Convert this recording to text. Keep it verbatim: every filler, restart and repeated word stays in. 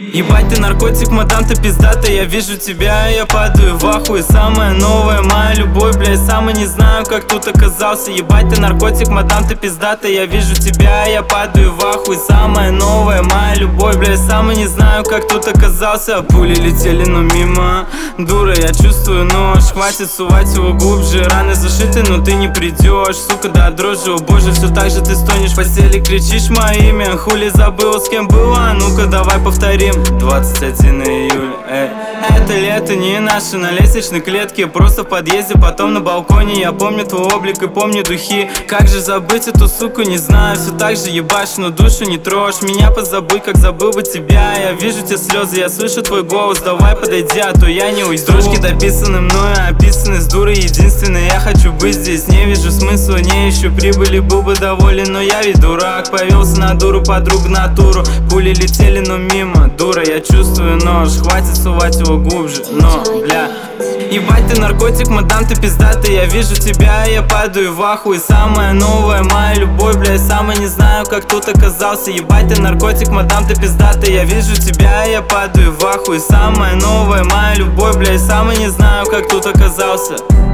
Ебать ты наркотик, мадам, ты пиздатая. Я вижу тебя, я падаю в ахуе. Самая новая моя любовь, блядь, сам и не знаю, как тут оказался. Ебать ты наркотик, мадам, ты пиздатая. Я вижу тебя, я падаю в ахуе. Самая новая моя любовь, блядь, сам и не знаю, как тут оказался. Пули летели, но мимо. Дура, я чувствую нож. Хватит сувать его глубже. Раны зашиты, но ты не придешь. Сука, да дрожи, о боже, все так же ты стонешь в постели, кричишь мое имя. Хули забыла, с кем была, ну-ка давай повторим. Двадцать один июля, эй. Это лето не наше, на лестничной клетке. Просто в подъезде, потом на балконе. Я помню твой облик и помню духи. Как же забыть эту суку, не знаю. Все так же ебашь, но душу не трожь. Меня позабудь, как забыл бы тебя. Я вижу те слезы, я слышу твой голос. Давай подойди, а то я не уйду. Строчки дописаны мною, описаны с дурой единственной. Я хочу быть здесь, не вижу смысла, не ищу прибыли. Был бы доволен, но я ведь дурак. Повелся на дуру, подруг натуру. Пули летели, но мимо. Дура, я чувствую нож. Хватит сувать его глубже, но, бля. Ебать ты наркотик, мадам, ты пиздатая. Я вижу тебя, я падаю в ахуе. Самая новая моя любовь, блядь, сам и не знаю, как тут оказался. Ебать ты наркотик, мадам, ты пиздатая. Я вижу тебя, я падаю в ахуе. Самая новая моя любовь, блядь, сам и не знаю, как тут оказался.